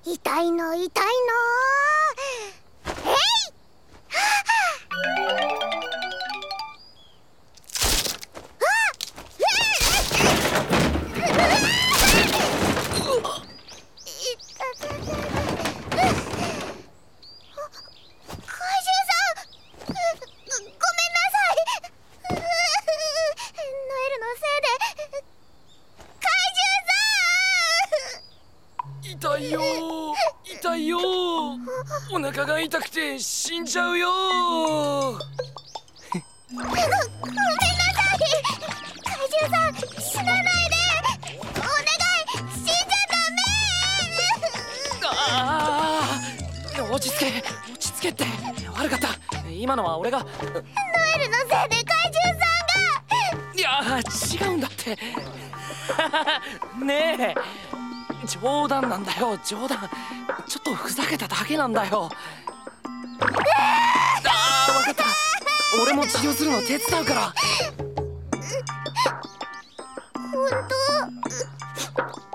痛いの痛いの。えい！ 痛いよ痛いよ、お腹が痛くて死んじゃうよ。 ごめんなさい、怪獣さん、死なないでお願い、死んじゃダメ。 ああ、落ち着けって悪かった。今のは俺がノエルのせいで怪獣さんが。 いや違うんだってねえ、冗談なんだよ、冗談。ちょっとふざけただけなんだよ。ああ、分かった。俺も治療するの手伝うから。 本当？